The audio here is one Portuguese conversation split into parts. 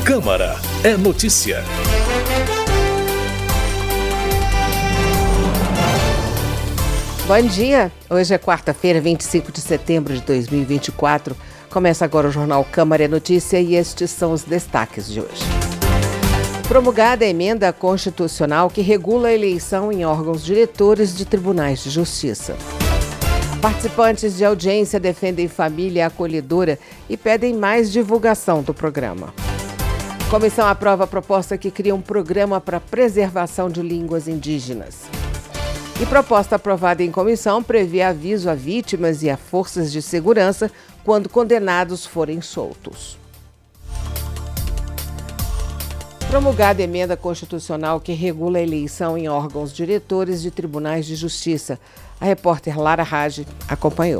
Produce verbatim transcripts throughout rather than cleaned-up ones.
Câmara é notícia. Bom dia, hoje é quarta-feira, vinte e cinco de setembro de dois mil e vinte e quatro. Começa agora o Jornal Câmara é Notícia e estes são os destaques de hoje. Promulgada a emenda constitucional que regula a eleição em órgãos diretores de tribunais de justiça. Participantes de audiência defendem família acolhedora e pedem mais divulgação do programa. Comissão aprova a proposta que cria um programa para preservação de línguas indígenas. E proposta aprovada em comissão prevê aviso a vítimas e a forças de segurança quando condenados forem soltos. Promulgada a emenda constitucional que regula a eleição em órgãos diretores de tribunais de justiça. A repórter Lara Rage acompanhou.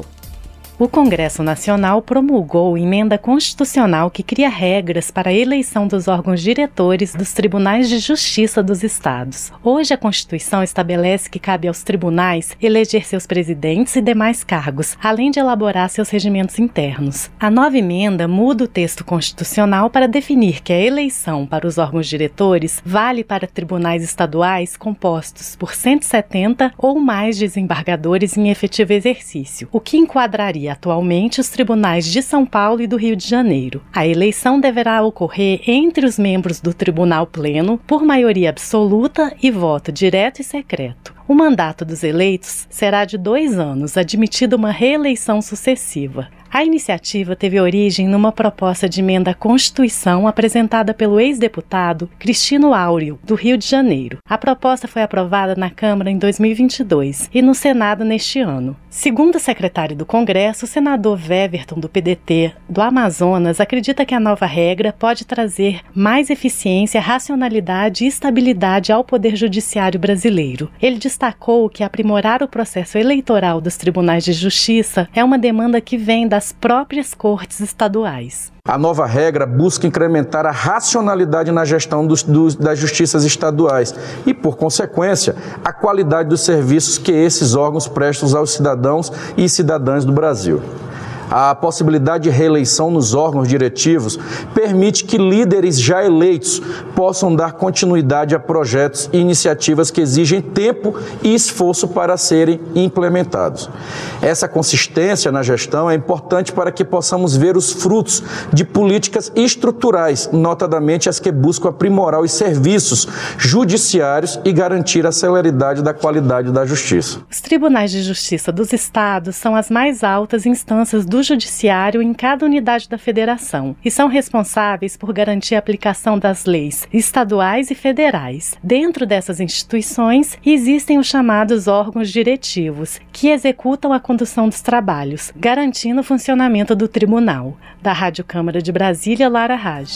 O Congresso Nacional promulgou emenda constitucional que cria regras para a eleição dos órgãos diretores dos tribunais de justiça dos estados. Hoje, a Constituição estabelece que cabe aos tribunais eleger seus presidentes e demais cargos, além de elaborar seus regimentos internos. A nova emenda muda o texto constitucional para definir que a eleição para os órgãos diretores vale para tribunais estaduais compostos por cento e setenta ou mais desembargadores em efetivo exercício, o que enquadraria atualmente os tribunais de São Paulo e do Rio de Janeiro. A eleição deverá ocorrer entre os membros do Tribunal Pleno por maioria absoluta e voto direto e secreto. O mandato dos eleitos será de dois anos, admitida uma reeleição sucessiva. A iniciativa teve origem numa proposta de emenda à Constituição apresentada pelo ex-deputado Cristino Áureo, do Rio de Janeiro. A proposta foi aprovada na Câmara em dois mil e vinte e dois e no Senado neste ano. Segundo o secretário do Congresso, o senador Weverton, do P D T do Amazonas, acredita que a nova regra pode trazer mais eficiência, racionalidade e estabilidade ao Poder Judiciário brasileiro. Ele destacou que aprimorar o processo eleitoral dos tribunais de justiça é uma demanda que vem das próprias cortes estaduais. A nova regra busca incrementar a racionalidade na gestão dos, dos, das justiças estaduais e, por consequência, a qualidade dos serviços que esses órgãos prestam aos cidadãos e cidadãs do Brasil. A possibilidade de reeleição nos órgãos diretivos permite que líderes já eleitos possam dar continuidade a projetos e iniciativas que exigem tempo e esforço para serem implementados. Essa consistência na gestão é importante para que possamos ver os frutos de políticas estruturais, notadamente as que buscam aprimorar os serviços judiciários e garantir a celeridade da qualidade da justiça. Os tribunais de justiça dos estados são as mais altas instâncias do do Judiciário em cada unidade da Federação e são responsáveis por garantir a aplicação das leis estaduais e federais. Dentro dessas instituições existem os chamados órgãos diretivos, que executam a condução dos trabalhos, garantindo o funcionamento do tribunal. Da Rádio Câmara de Brasília, Lara Rage.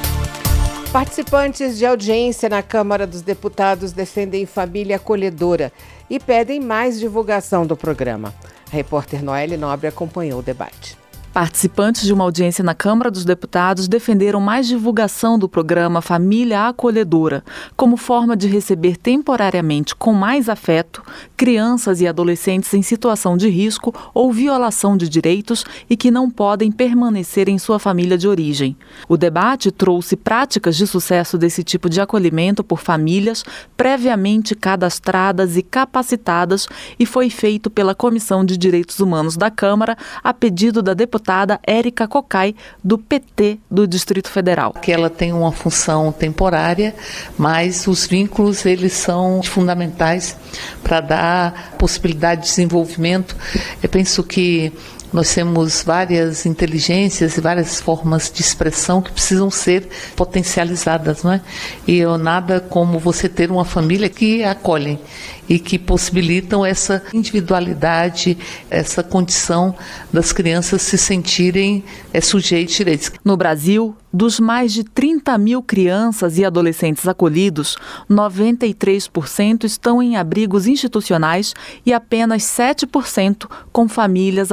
Participantes de audiência na Câmara dos Deputados defendem família acolhedora e pedem mais divulgação do programa. A repórter Noelle Nobre acompanhou o debate. Participantes de uma audiência na Câmara dos Deputados defenderam mais divulgação do programa Família Acolhedora, como forma de receber temporariamente com mais afeto crianças e adolescentes em situação de risco ou violação de direitos e que não podem permanecer em sua família de origem. O debate trouxe práticas de sucesso desse tipo de acolhimento por famílias previamente cadastradas e capacitadas e foi feito pela Comissão de Direitos Humanos da Câmara a pedido da deputada deputada Érica Cocai, do P T do Distrito Federal. Que ela tem uma função temporária, mas os vínculos eles são fundamentais para dar possibilidade de desenvolvimento. Eu penso que nós temos várias inteligências e várias formas de expressão que precisam ser potencializadas, não é? E eu, nada como você ter uma família que acolhem e que possibilitam essa individualidade, essa condição das crianças se sentirem é, sujeitos de direitos. No Brasil, dos mais de trinta mil crianças e adolescentes acolhidos, noventa e três por cento estão em abrigos institucionais e apenas sete por cento com famílias acolhedoras.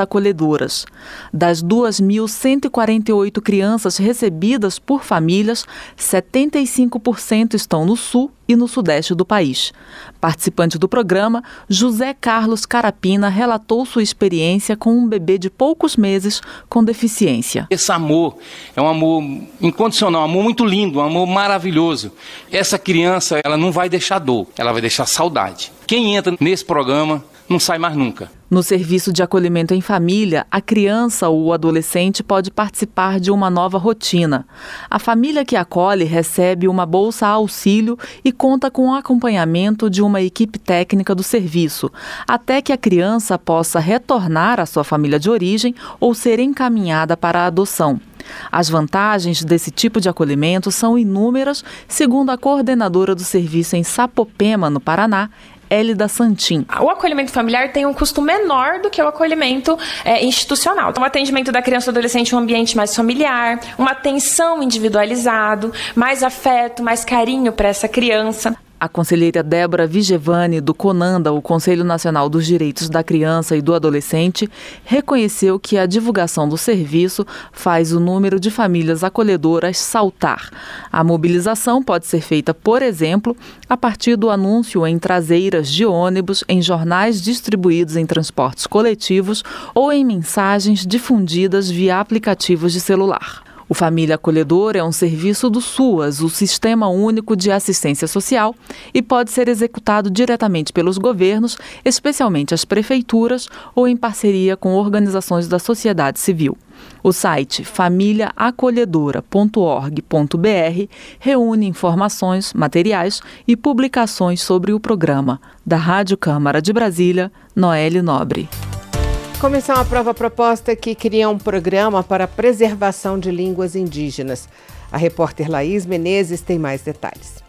acolhedoras. Das duas mil cento e quarenta e oito crianças recebidas por famílias, setenta e cinco por cento estão no sul e no sudeste do país. Participante do programa, José Carlos Carapina relatou sua experiência com um bebê de poucos meses com deficiência. Esse amor é um amor incondicional, um amor muito lindo, um amor maravilhoso. Essa criança, ela não vai deixar dor, ela vai deixar saudade. Quem entra nesse programa não sai mais nunca. No serviço de acolhimento em família, a criança ou o adolescente pode participar de uma nova rotina. A família que acolhe recebe uma bolsa auxílio e conta com o acompanhamento de uma equipe técnica do serviço, até que a criança possa retornar à sua família de origem ou ser encaminhada para a adoção. As vantagens desse tipo de acolhimento são inúmeras, segundo a coordenadora do serviço em Sapopema, no Paraná, Hélida Santin. O acolhimento familiar tem um custo menor do que o acolhimento é, institucional. Então, o atendimento da criança e do adolescente em um ambiente mais familiar, uma atenção individualizado, mais afeto, mais carinho para essa criança. A conselheira Débora Vigevani, do CONANDA, o Conselho Nacional dos Direitos da Criança e do Adolescente, reconheceu que a divulgação do serviço faz o número de famílias acolhedoras saltar. A mobilização pode ser feita, por exemplo, a partir do anúncio em traseiras de ônibus, em jornais distribuídos em transportes coletivos ou em mensagens difundidas via aplicativos de celular. O Família Acolhedora é um serviço do SUAS, o Sistema Único de Assistência Social, e pode ser executado diretamente pelos governos, especialmente as prefeituras, ou em parceria com organizações da sociedade civil. O site família acolhedora ponto org ponto br reúne informações, materiais e publicações sobre o programa. Da Rádio Câmara de Brasília, Noelle Nobre. Comissão aprova a proposta que cria um programa para a preservação de línguas indígenas. A repórter Laís Menezes tem mais detalhes.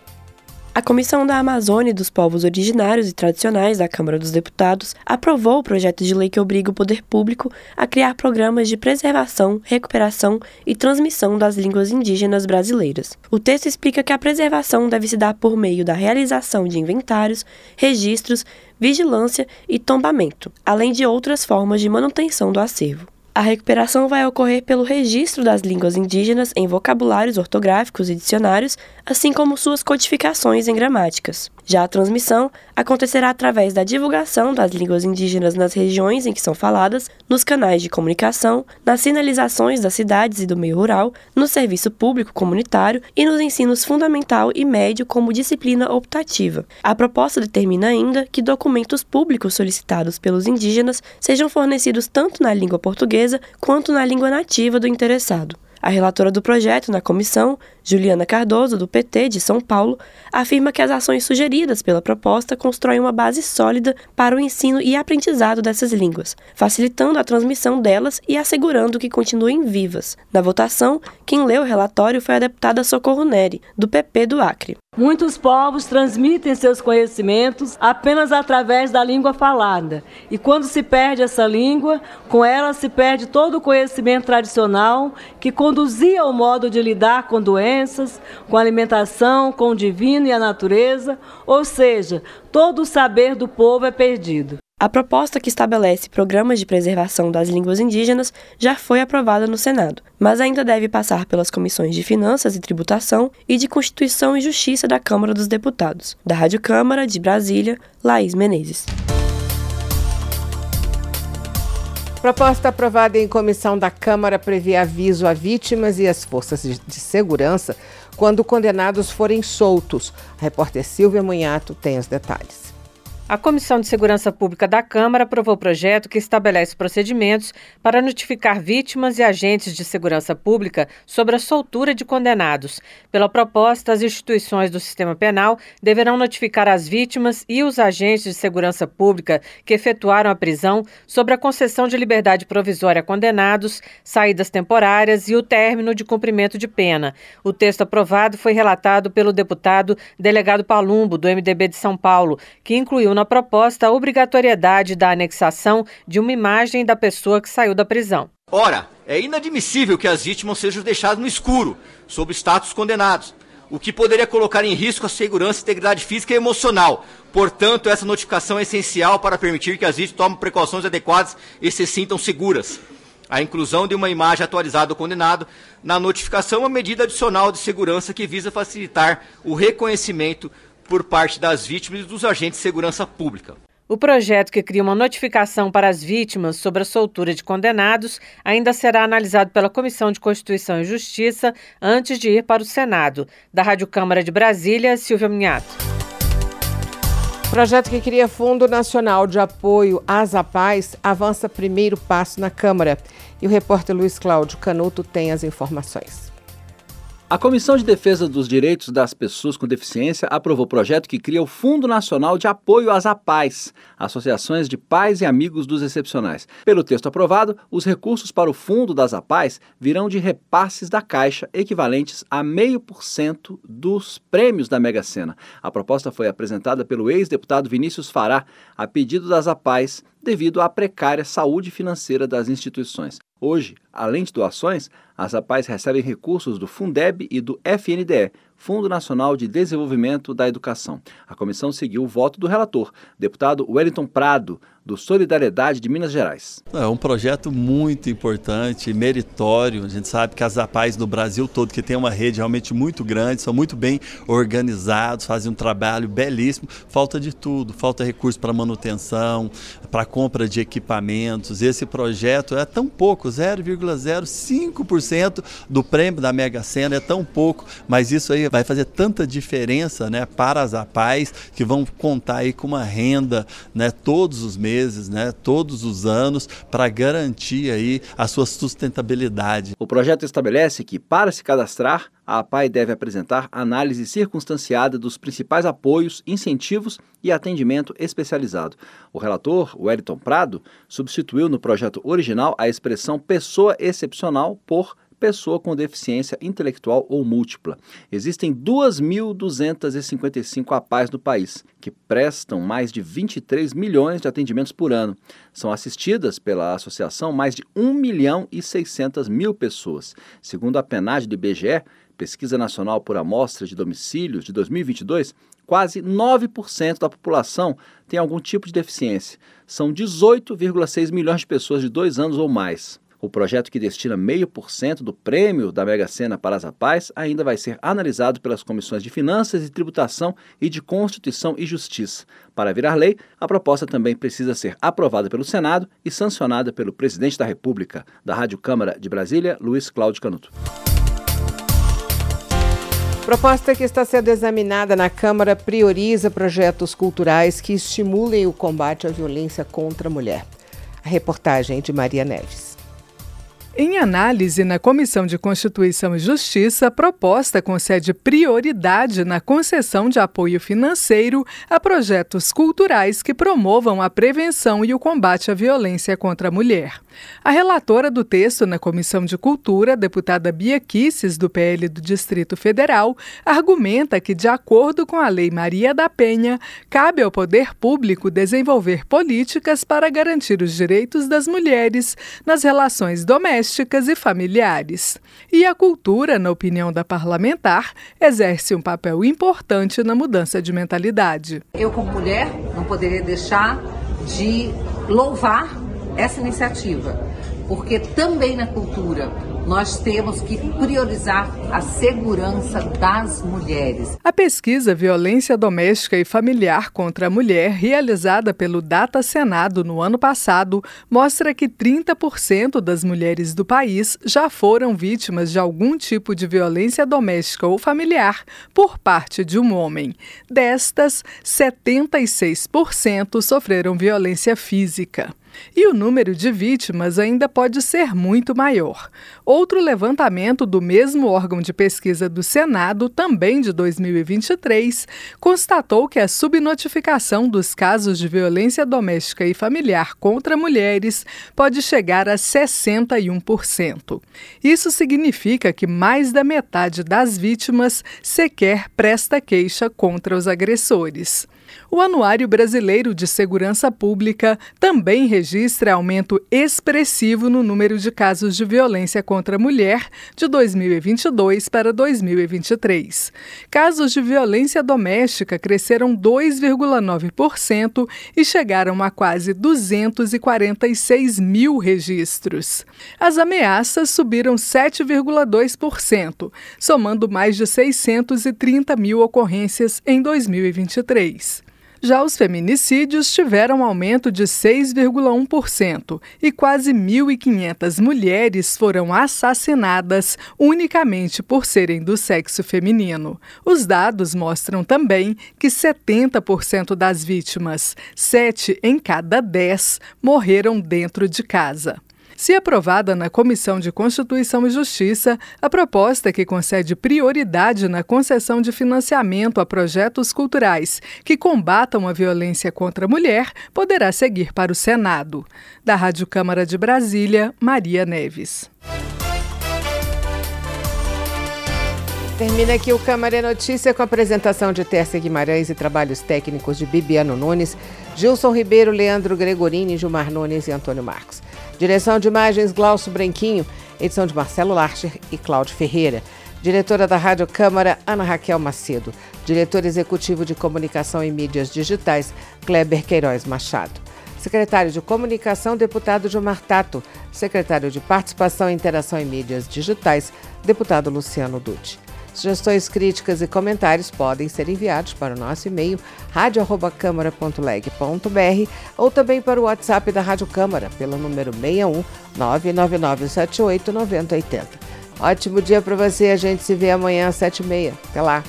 A Comissão da Amazônia e dos Povos Originários e Tradicionais da Câmara dos Deputados aprovou o projeto de lei que obriga o poder público a criar programas de preservação, recuperação e transmissão das línguas indígenas brasileiras. O texto explica que a preservação deve se dar por meio da realização de inventários, registros, vigilância e tombamento, além de outras formas de manutenção do acervo. A recuperação vai ocorrer pelo registro das línguas indígenas em vocabulários ortográficos e dicionários, assim como suas codificações em gramáticas. Já a transmissão acontecerá através da divulgação das línguas indígenas nas regiões em que são faladas, nos canais de comunicação, nas sinalizações das cidades e do meio rural, no serviço público comunitário e nos ensinos fundamental e médio como disciplina optativa. A proposta determina ainda que documentos públicos solicitados pelos indígenas sejam fornecidos tanto na língua portuguesa quanto na língua nativa do interessado. A relatora do projeto na comissão, Juliana Cardoso, do P T de São Paulo, afirma que as ações sugeridas pela proposta constroem uma base sólida para o ensino e aprendizado dessas línguas, facilitando a transmissão delas e assegurando que continuem vivas. Na votação, quem leu o relatório foi a deputada Socorro Neri, do P P do Acre. Muitos povos transmitem seus conhecimentos apenas através da língua falada. E quando se perde essa língua, com ela se perde todo o conhecimento tradicional que conduzia ao modo de lidar com doenças, com alimentação, com o divino e a natureza, ou seja, todo o saber do povo é perdido. A proposta que estabelece programas de preservação das línguas indígenas já foi aprovada no Senado, mas ainda deve passar pelas comissões de Finanças e Tributação e de Constituição e Justiça da Câmara dos Deputados. Da Rádio Câmara de Brasília, Laís Menezes. Proposta aprovada em comissão da Câmara prevê aviso a vítimas e às forças de segurança quando condenados forem soltos. A repórter Silvia Munhato tem os detalhes. A Comissão de Segurança Pública da Câmara aprovou o projeto que estabelece procedimentos para notificar vítimas e agentes de segurança pública sobre a soltura de condenados. Pela proposta, as instituições do sistema penal deverão notificar as vítimas e os agentes de segurança pública que efetuaram a prisão sobre a concessão de liberdade provisória a condenados, saídas temporárias e o término de cumprimento de pena. O texto aprovado foi relatado pelo deputado delegado Palumbo, do M D B de São Paulo, que incluiu na proposta a obrigatoriedade da anexação de uma imagem da pessoa que saiu da prisão. Ora, é inadmissível que as vítimas sejam deixadas no escuro, sob status condenados, o que poderia colocar em risco a segurança e integridade física e emocional. Portanto, essa notificação é essencial para permitir que as vítimas tomem precauções adequadas e se sintam seguras. A inclusão de uma imagem atualizada do condenado na notificação é uma medida adicional de segurança que visa facilitar o reconhecimento por parte das vítimas e dos agentes de segurança pública. O projeto que cria uma notificação para as vítimas sobre a soltura de condenados ainda será analisado pela Comissão de Constituição e Justiça antes de ir para o Senado. Da Rádio Câmara de Brasília, Silvia Minhato. O projeto que cria Fundo Nacional de Apoio às APAES avança primeiro passo na Câmara. E o repórter Luiz Cláudio Canuto tem as informações. A Comissão de Defesa dos Direitos das Pessoas com Deficiência aprovou o projeto que cria o Fundo Nacional de Apoio às APAES, Associações de Pais e Amigos dos Excepcionais. Pelo texto aprovado, os recursos para o Fundo das APAES virão de repasses da Caixa, equivalentes a zero vírgula cinco por cento dos prêmios da Mega Sena. A proposta foi apresentada pelo ex-deputado Vinícius Fará, a pedido das APAES, devido à precária saúde financeira das instituições. Hoje, além de doações, as APAES recebem recursos do Fundeb e do F N D E, Fundo Nacional de Desenvolvimento da Educação. A comissão seguiu o voto do relator, deputado Wellington Prado, do Solidariedade de Minas Gerais. É um projeto muito importante, meritório. A gente sabe que as APAES no Brasil todo, que tem uma rede realmente muito grande, são muito bem organizados, fazem um trabalho belíssimo. Falta de tudo, falta recurso para manutenção, para compra de equipamentos. Esse projeto é tão pouco, zero vírgula zero cinco por cento do prêmio da Mega Sena, é tão pouco, mas isso aí vai fazer tanta diferença, né, para as APAES, que vão contar aí com uma renda, né, todos os meses, né, todos os anos, para garantir aí a sua sustentabilidade. O projeto estabelece que, para se cadastrar, a APAE deve apresentar análise circunstanciada dos principais apoios, incentivos e atendimento especializado. O relator, Wellington Prado, substituiu no projeto original a expressão pessoa excepcional por pessoa com deficiência intelectual ou múltipla. Existem duas mil duzentas e cinquenta e cinco APAES no país, que prestam mais de vinte e três milhões de atendimentos por ano. São assistidas pela associação mais de um milhão e seiscentas mil pessoas. Segundo a PNAD do I B G E, Pesquisa Nacional por Amostra de Domicílios de dois mil e vinte e dois, quase nove por cento da população tem algum tipo de deficiência. São dezoito vírgula seis milhões de pessoas de dois anos ou mais. O projeto que destina zero vírgula cinco por cento do prêmio da Mega Sena para as APAES ainda vai ser analisado pelas comissões de Finanças e Tributação e de Constituição e Justiça. Para virar lei, a proposta também precisa ser aprovada pelo Senado e sancionada pelo Presidente da República. Da Rádio Câmara de Brasília, Luiz Cláudio Canuto. Proposta que está sendo examinada na Câmara prioriza projetos culturais que estimulem o combate à violência contra a mulher. A reportagem é de Maria Neves. Em análise na Comissão de Constituição e Justiça, a proposta concede prioridade na concessão de apoio financeiro a projetos culturais que promovam a prevenção e o combate à violência contra a mulher. A relatora do texto na Comissão de Cultura, deputada Bia Kicis, do P L do Distrito Federal, argumenta que, de acordo com a Lei Maria da Penha, cabe ao poder público desenvolver políticas para garantir os direitos das mulheres nas relações domésticas e familiares. E a cultura, na opinião da parlamentar, exerce um papel importante na mudança de mentalidade. Eu, como mulher, não poderia deixar de louvar essa iniciativa, porque também na cultura nós temos que priorizar a segurança das mulheres. A pesquisa Violência Doméstica e Familiar contra a Mulher, realizada pelo Data Senado no ano passado, mostra que trinta por cento das mulheres do país já foram vítimas de algum tipo de violência doméstica ou familiar por parte de um homem. Destas, setenta e seis por cento sofreram violência física. E o número de vítimas ainda pode ser muito maior. Outro levantamento do mesmo órgão de pesquisa do Senado, também de dois mil e vinte e três, constatou que a subnotificação dos casos de violência doméstica e familiar contra mulheres pode chegar a sessenta e um por cento. Isso significa que mais da metade das vítimas sequer presta queixa contra os agressores. O Anuário Brasileiro de Segurança Pública também registra aumento expressivo no número de casos de violência contra a mulher de dois mil e vinte e dois para dois mil e vinte e três. Casos de violência doméstica cresceram dois vírgula nove por cento e chegaram a quase duzentos e quarenta e seis mil registros. As ameaças subiram sete vírgula dois por cento, somando mais de seiscentos e trinta mil ocorrências em dois mil e vinte e três. Já os feminicídios tiveram aumento de seis vírgula um por cento e quase mil e quinhentas mulheres foram assassinadas unicamente por serem do sexo feminino. Os dados mostram também que setenta por cento das vítimas, sete em cada dez, morreram dentro de casa. Se aprovada na Comissão de Constituição e Justiça, a proposta que concede prioridade na concessão de financiamento a projetos culturais que combatam a violência contra a mulher poderá seguir para o Senado. Da Rádio Câmara de Brasília, Maria Neves. Termina aqui o Câmara é Notícia com a apresentação de Tércia Guimarães e trabalhos técnicos de Bibiano Nunes, Gilson Ribeiro, Leandro Gregorini, Gilmar Nunes e Antônio Marcos. Direção de imagens, Glaucio Branquinho. Edição de Marcelo Larcher e Cláudio Ferreira. Diretora da Rádio Câmara, Ana Raquel Macedo. Diretor executivo de Comunicação e Mídias Digitais, Kleber Queiroz Machado. Secretário de Comunicação, deputado Gilmar Tato. Secretário de Participação, Interação e Mídias Digitais, deputado Luciano Dutti. Sugestões, críticas e comentários podem ser enviados para o nosso e-mail rádio arroba câmara ponto leg ponto br ou também para o WhatsApp da Rádio Câmara pelo número seis um nove nove nove sete oito nove zero oito zero. Ótimo dia para você, a gente se vê amanhã às sete e meia. Até lá!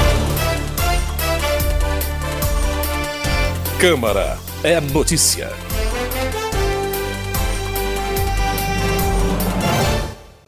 Câmara é notícia.